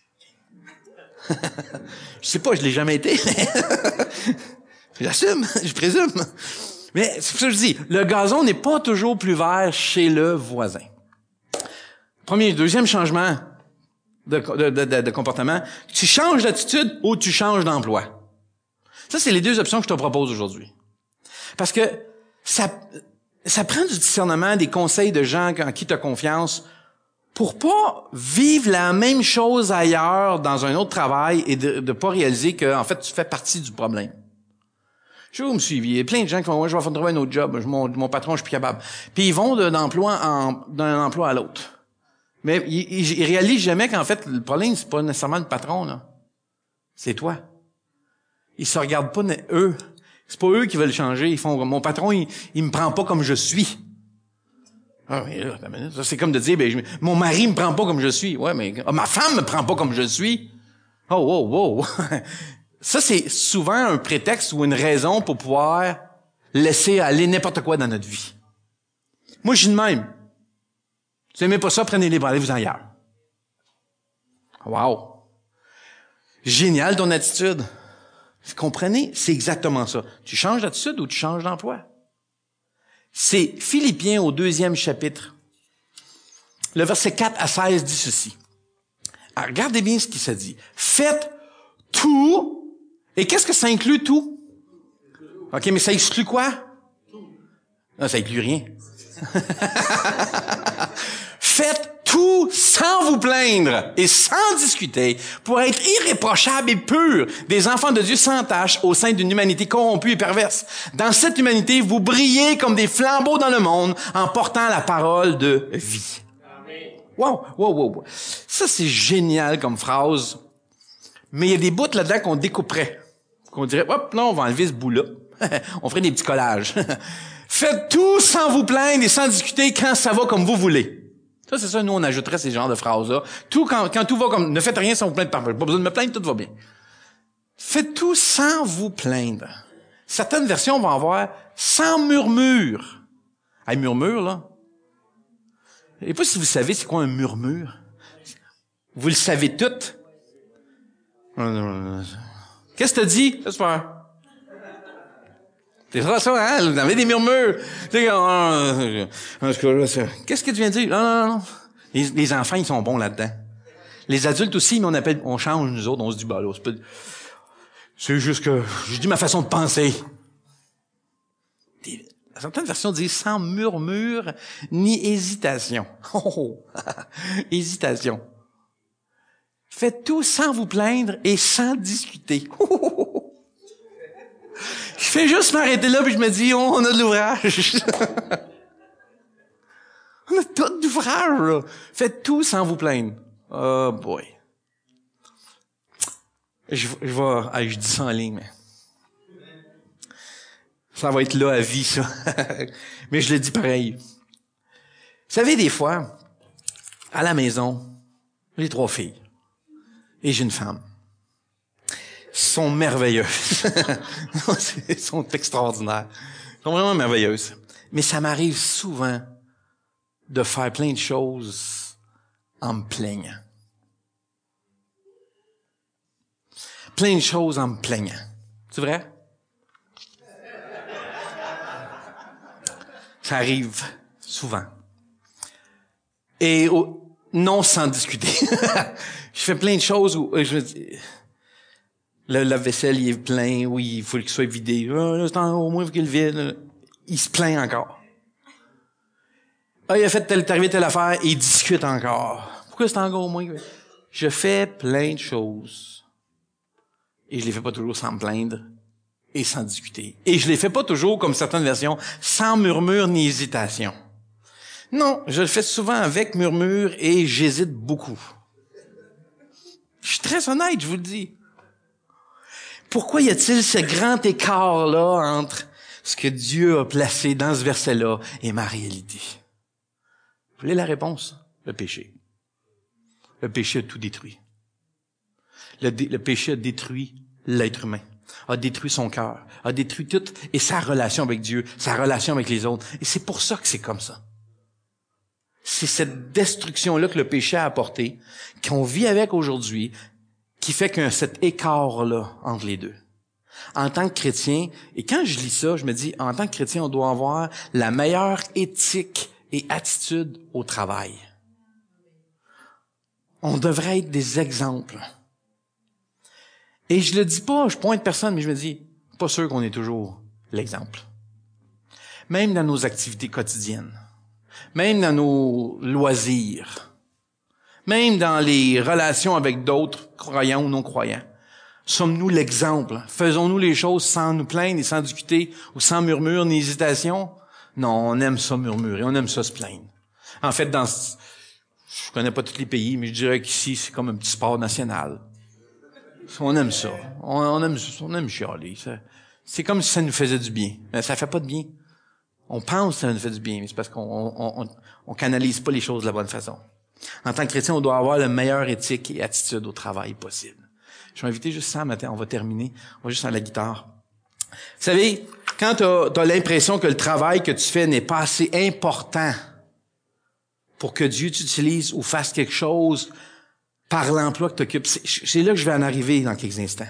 Je sais pas, je l'ai jamais été. J'assume, je présume. Mais c'est pour ça que je dis, le gazon n'est pas toujours plus vert chez le voisin. Premier, deuxième changement de, de, de, de comportement, tu changes d'attitude ou tu changes d'emploi. Ça, c'est les deux options que je te propose aujourd'hui. Parce que ça, ça prend du discernement, des conseils de gens en qui tu as confiance pour pas vivre la même chose ailleurs dans un autre travail et de ne pas réaliser que, en fait, tu fais partie du problème. Je vais vous me suivre. Il y a plein de gens qui vont, moi, je vais trouver un autre job. Mon, mon patron, je suis plus capable. Puis ils vont d'un emploi en, d'un emploi à l'autre. Mais ils, ils, ils réalisent jamais qu'en fait, le problème, c'est pas nécessairement le patron, là. C'est toi. Ils se regardent pas, eux. C'est pas eux qui veulent changer. Ils font, mon patron, il, il me prend pas comme je suis. Ah, mais là, ça, c'est comme de dire, ben, je, mon mari me prend pas comme je suis. Ouais, mais, ah, ma femme me prend pas comme je suis. Oh, wow, wow. Ça, c'est souvent un prétexte ou une raison pour pouvoir laisser aller n'importe quoi dans notre vie. Moi, je suis de même. Si vous n'aimez pas ça, prenez les bras, allez-vous ailleurs. Wow. Génial, ton attitude. Vous comprenez? C'est exactement ça. Tu changes d'attitude ou tu changes d'emploi? C'est Philippiens au deuxième chapitre. Le verset quatre à seize dit ceci. Alors, regardez bien ce qui se dit. Faites tout. Et qu'est-ce que ça inclut tout? OK, mais ça exclut quoi? Non, ça inclut rien. Faites tout sans vous plaindre et sans discuter pour être irréprochables et purs, des enfants de Dieu sans tache au sein d'une humanité corrompue et perverse. Dans cette humanité, vous brillez comme des flambeaux dans le monde en portant la parole de vie. Wow, wow, wow, wow. Ça, c'est génial comme phrase. Mais il y a des bouts là-dedans qu'on découperait. Qu'on dirait, hop, là, on va enlever ce bout-là. On ferait des petits collages. Faites tout sans vous plaindre et sans discuter quand ça va comme vous voulez. Ça, c'est ça, nous, on ajouterait ces genres de phrases-là. Tout, quand, quand tout va comme, ne faites rien sans vous plaindre. Pas besoin de me plaindre, tout va bien. Faites tout sans vous plaindre. Certaines versions vont avoir sans murmure. Un murmure, là. Je ne sais pas si vous savez c'est quoi un murmure. Vous le savez tout. Qu'est-ce que t'as dit? J'espère. C'est ça, ça, hein? Vous avez des murmures. Qu'est-ce que tu viens de dire? Non, non, non. Les, les enfants, ils sont bons là-dedans. Les adultes aussi, mais on appelle, on change, nous autres, on se dit, bah là, c'est pas, c'est juste que, je dis ma façon de penser. Des, certaines versions disent sans murmure ni hésitation. Oh, hésitation. Faites tout sans vous plaindre et sans discuter. Je fais juste m'arrêter là puis je me dis, oh, on a de l'ouvrage. On a tout d'ouvrage, là. Faites tout sans vous plaindre. Oh boy. Je, je vais, ah, je dis ça en ligne, mais ça va être là à vie, ça. Mais je le dis pareil. Vous savez, des fois, à la maison, j'ai trois filles. Et j'ai une femme. Elles sont merveilleuses. Elles sont extraordinaires. Elles sont vraiment merveilleuses. Mais ça m'arrive souvent de faire plein de choses en me plaignant. Plein de choses en me plaignant. C'est vrai? Ça arrive souvent. Et oh, non sans discuter. Je fais plein de choses où je me dis, le lave-vaisselle, il est plein, oui, il faut qu'il soit vidé. Oh, là, c'est en, au moins, il faut qu'il le vide. Il se plaint encore. Ah, il a fait telle, arrivé telle affaire, et il discute encore. Pourquoi c'est encore au moins? Je fais plein de choses. Et je les fais pas toujours sans me plaindre et sans discuter. Et je les fais pas toujours, comme certaines versions, sans murmure ni hésitation. Non, je le fais souvent avec murmure et j'hésite beaucoup. Je suis très honnête, je vous le dis. Pourquoi y a-t-il ce grand écart-là entre ce que Dieu a placé dans ce verset-là et ma réalité? Vous voulez la réponse? Le péché. Le péché a tout détruit. Le, dé, le péché a détruit l'être humain, a détruit son cœur, a détruit tout, et sa relation avec Dieu, sa relation avec les autres. Et c'est pour ça que c'est comme ça. C'est cette destruction-là que le péché a apporté, qu'on vit avec aujourd'hui, qui fait qu'il y a cet écart-là entre les deux. En tant que chrétien, et quand je lis ça, je me dis, en tant que chrétien, on doit avoir la meilleure éthique et attitude au travail. On devrait être des exemples. Et je le dis pas, je pointe personne, mais je me dis, pas sûr qu'on est toujours l'exemple. Même dans nos activités quotidiennes, même dans nos loisirs, même dans les relations avec d'autres, croyants ou non-croyants. Sommes-nous l'exemple? Faisons-nous les choses sans nous plaindre et sans discuter ou sans murmure ni hésitation? Non, on aime ça murmurer, on aime ça se plaindre. En fait, dans je connais pas tous les pays, mais je dirais qu'ici, c'est comme un petit sport national. On aime ça. On, on aime, on aime chialer. Ça, c'est comme si ça nous faisait du bien. Mais ça fait pas de bien. On pense que ça nous fait du bien, mais c'est parce qu'on on, on, on canalise pas les choses de la bonne façon. En tant que chrétien, on doit avoir la meilleure éthique et attitude au travail possible. Je vais inviter juste ça matin, on va terminer. On va juste à la guitare. Vous savez, quand tu as l'impression que le travail que tu fais n'est pas assez important pour que Dieu t'utilise ou fasse quelque chose par l'emploi que tu occupes, c'est, c'est là que je vais en arriver dans quelques instants.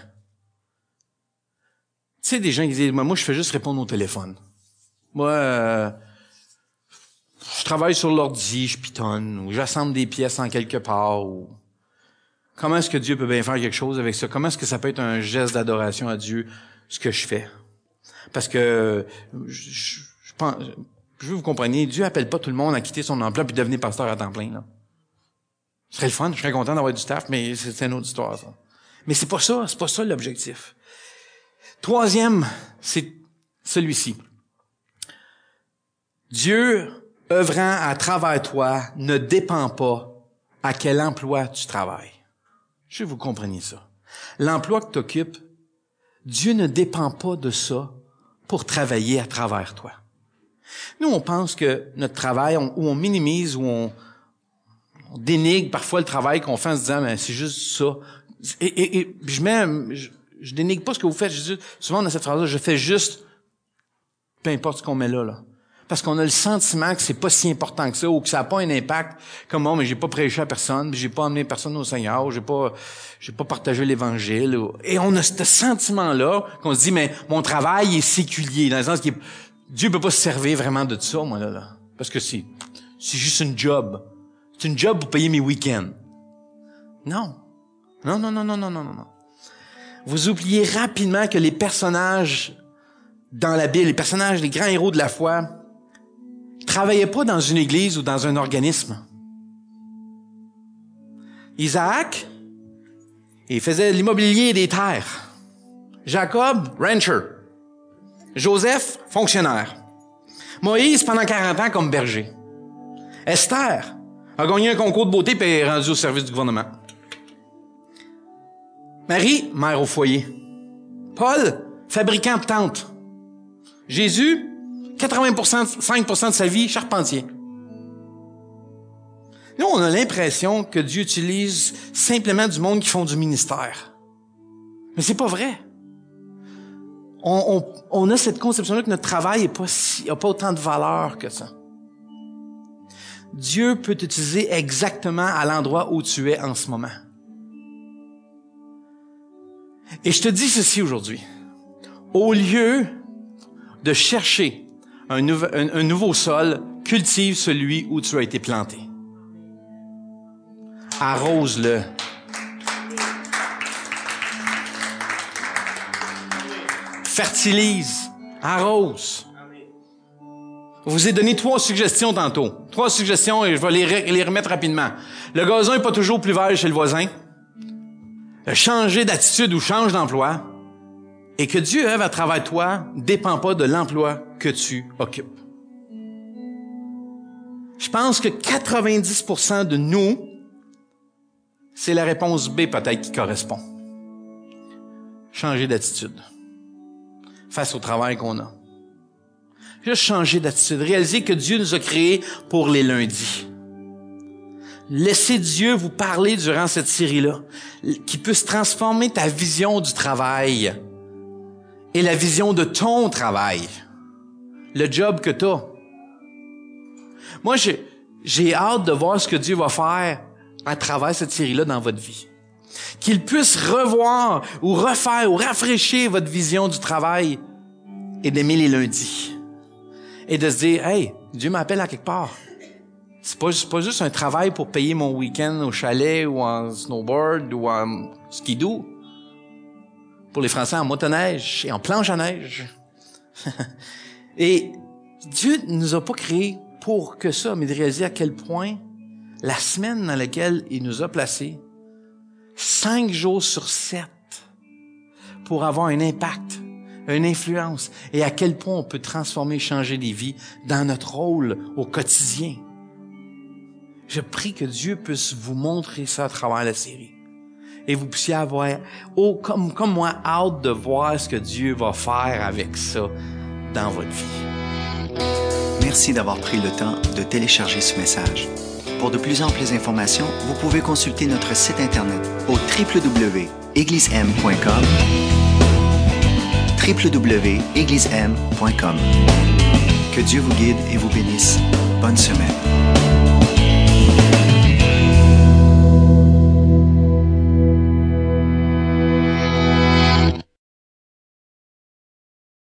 Tu sais, des gens qui disent, moi, je fais juste répondre au téléphone. Moi, euh, je travaille sur l'ordi, je pitonne, ou j'assemble des pièces en quelque part, ou... Comment est-ce que Dieu peut bien faire quelque chose avec ça? Comment est-ce que ça peut être un geste d'adoration à Dieu, ce que je fais? Parce que, je, je, je pense, je veux que vous compreniez, Dieu appelle pas tout le monde à quitter son emploi puis devenir pasteur à temps plein, là. Ce serait le fun, je serais content d'avoir du staff, mais c'est, c'est une autre histoire, ça. Mais c'est pas ça, c'est pas ça l'objectif. Troisième, c'est celui-ci. Dieu, œuvrant à travers toi, ne dépend pas à quel emploi tu travailles. Je veux que vous compreniez ça. L'emploi que tu occupes, Dieu ne dépend pas de ça pour travailler à travers toi. Nous, on pense que notre travail, on, ou on minimise, ou on, on dénigre parfois le travail qu'on fait en se disant, mais c'est juste ça. Et, et, et je mets, je, je dénigre pas ce que vous faites. Je dis, souvent dans cette phrase-là, je fais juste, peu importe ce qu'on met là, là. Parce qu'on a le sentiment que c'est pas si important que ça, ou que ça n'a pas un impact, comme moi, mais j'ai pas prêché à personne, puis j'ai pas amené personne au Seigneur, j'ai pas, j'ai pas partagé l'Évangile. Ou... Et on a ce sentiment-là qu'on se dit, mais mon travail est séculier, dans le sens que Dieu peut pas se servir vraiment de ça, moi, là, là. Parce que c'est, c'est juste une job. C'est une job pour payer mes week-ends. Non. Non, non, non, non, non, non, non. Vous oubliez rapidement que les personnages dans la Bible, les personnages, les grands héros de la foi, travaillait pas dans une église ou dans un organisme. Isaac, il faisait l'immobilier des terres. Jacob, rancher. Joseph, fonctionnaire. Moïse, pendant quarante ans, comme berger. Esther a gagné un concours de beauté et est rendue au service du gouvernement. Marie, mère au foyer. Paul, fabricant de tentes. Jésus, quatre-vingts pour cent, cinq pour cent de sa vie, charpentier. Nous, on a l'impression que Dieu utilise simplement du monde qui font du ministère. Mais c'est pas vrai. On, on, on a cette conception-là que notre travail n'a pas, si, a pas autant de valeur que ça. Dieu peut t'utiliser exactement à l'endroit où tu es en ce moment. Et je te dis ceci aujourd'hui. Au lieu de chercher Un, nouveau, un, un nouveau sol, cultive celui où tu as été planté. Arrose-le. Fertilise. Arrose. Je vous ai donné trois suggestions tantôt. Trois suggestions et je vais les, re- les remettre rapidement. Le gazon n'est pas toujours plus vert chez le voisin. Changer d'attitude ou change d'emploi. Et que Dieu œuvre à travers toi ne dépend pas de l'emploi que tu occupes. Je pense que quatre-vingt-dix pour cent de nous, c'est la réponse B peut-être qui correspond. changer d'attitude face au travail qu'on a. Juste changer d'attitude. Réaliser que Dieu nous a créés pour les lundis. Laissez Dieu vous parler durant cette série-là, qui puisse transformer ta vision du travail et la vision de ton travail, le job que tu as. Moi, j'ai, j'ai hâte de voir ce que Dieu va faire à travers cette série-là dans votre vie. Qu'il puisse revoir ou refaire ou rafraîchir votre vision du travail et d'aimer les lundis. Et de se dire, hey, Dieu m'appelle à quelque part. C'est pas, c'est pas juste un travail pour payer mon week-end au chalet ou en snowboard ou en skidoo. Pour les Français, en motoneige et en planche à neige. Et Dieu ne nous a pas créés pour que ça, mais de réaliser à quel point la semaine dans laquelle il nous a placés, cinq jours sur sept, pour avoir un impact, une influence, et à quel point on peut transformer, changer des vies dans notre rôle au quotidien. Je prie que Dieu puisse vous montrer ça à travers la série. Et vous puissiez avoir, oh, comme, comme moi, hâte de voir ce que Dieu va faire avec ça dans votre vie. Merci d'avoir pris le temps de télécharger ce message. Pour de plus amples informations, vous pouvez consulter notre site Internet au w w w point église m point com w w w point église m point com. Que Dieu vous guide et vous bénisse. Bonne semaine.